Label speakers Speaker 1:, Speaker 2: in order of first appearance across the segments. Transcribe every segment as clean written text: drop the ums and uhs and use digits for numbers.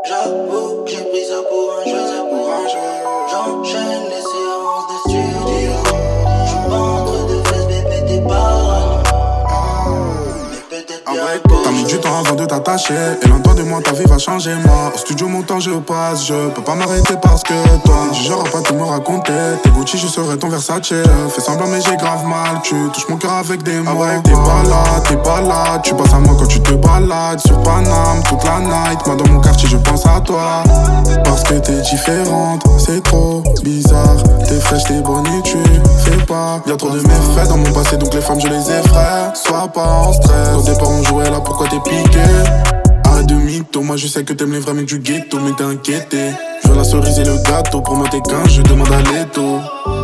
Speaker 1: J'avoue que j'ai pris ça pour un jeu. J'enchaîne les séances de studio. J'suis pas entre deux fesses, bébé, t'es parano. Mais peut-être bien
Speaker 2: T'as mis du temps avant de t'attacher. Et loin de moi ta vie va changer. Moi au studio mon temps je passe. Je peux pas m'arrêter parce que toi du genre à pas tout me raconter. T'es Gucci je serai ton Versace. Fais semblant mais j'ai grave mal. Tu touches mon cœur avec des mots. T'es pas là. Tu penses à moi quand tu te balades sur Paname toute la night. Moi dans mon quartier je pense à toi. Parce que t'es différente. C'est trop bizarre. T'es fraîche, t'es bonne et tu fais pas. Y'a trop de méfaits dans mon passé donc les femmes je les effraie. Sois pas en stress. Au départ on jouait là pourquoi t'es piqué. Arrête de mytho, moi je sais que t'aimes les vrais mecs du ghetto. Mais t'es inquiété. Je veux la cerise et le gâteau. Pour moi t'es qu'un je demande à l'étau.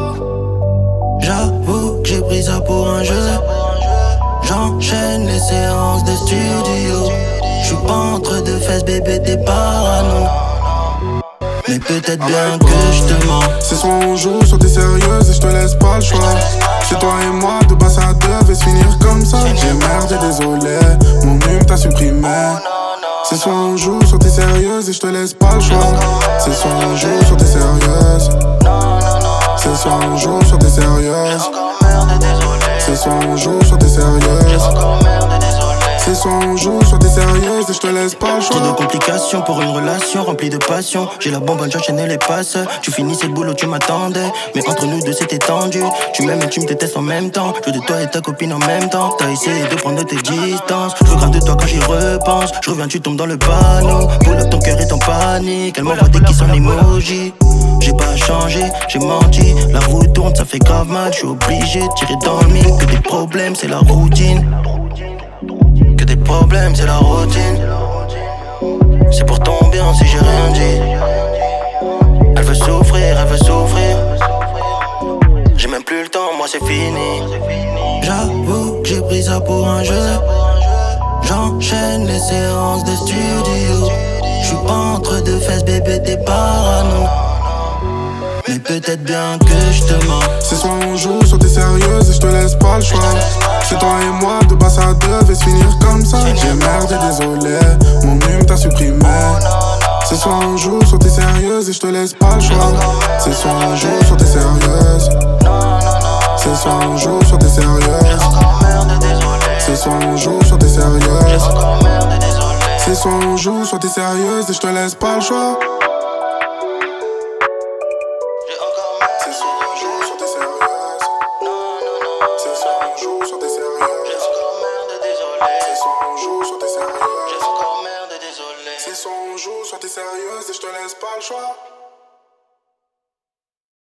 Speaker 1: J'avoue que j'ai pris ça pour un jeu. J'enchaîne les séances de studio. J'suis pas entre deux fesses, bébé, t'es parano. Mais peut-être bien que j'te mens.
Speaker 2: C'est soit on joue, soit t'es sérieuse et j'te laisse pas le choix. C'est toi et moi, de bas ça devait se finir comme ça. J'ai merdé, désolé, mon hume t'a supprimé. C'est soit on joue, soit t'es sérieuse et j'te laisse pas le choix. C'est soit on joue, soit t'es sérieuse. C'est soit on joue, soit t'es sérieuse. C'est soit on joue, soit t'es sérieuse. C'est soit on joue, soit t'es sérieuse et je te laisse pas le choix.
Speaker 1: Trop de complications pour une relation remplie de passion. J'ai la bonbonne, j'enchaînais les passes. Tu finissais le boulot, tu m'attendais. Mais entre nous deux c'était tendu. Tu m'aimes et tu me détestes en même temps. Je veux de toi et ta copine en même temps. T'as essayé de prendre tes distances. Je veux grave de toi quand j'y repense. Je reviens, tu tombes dans le panneau. Pour là ton cœur est en panique. Elle m'envoie des kisses en emoji. J'ai pas changé, j'ai menti. La roue tourne, ça fait grave mal. Je suis obligé de tirer dans le mille. Que des problèmes, c'est la routine. Que des problèmes, c'est la routine. C'est pour ton bien si j'ai rien dit. Elle veut souffrir, elle veut souffrir. J'ai même plus le temps, moi c'est fini. J'avoue que j'ai pris ça pour un jeu. J'enchaîne les séances de studio. J'suis pas entre deux fesses, bébé, t'es parano. Mais peut-être bien que j'te mens.
Speaker 2: C'est soit on joue, soit t'es sérieuse et je te laisse pas le choix. C'est toi et moi, de bas ça devait se finir comme ça. J'ai merdé, désolé, mon hume t'a supprimé. C'est soit on joue, soit t'es sérieuse et je te laisse pas le choix. C'est soit on joue, soit t'es sérieuse. C'est soit on joue, soit t'es sérieuse. C'est soit on joue, soit t'es sérieuse. C'est soit on joue, soit t'es sérieuse et je te laisse pas le choix. C'est soit on joue, soit t'es sérieuse. C'est soit on joue, soit t'es sérieuse. C'est soit on joue, soit t'es sérieuse. C'est soit on joue, soit t'es sérieuse et je te laisse pas le choix.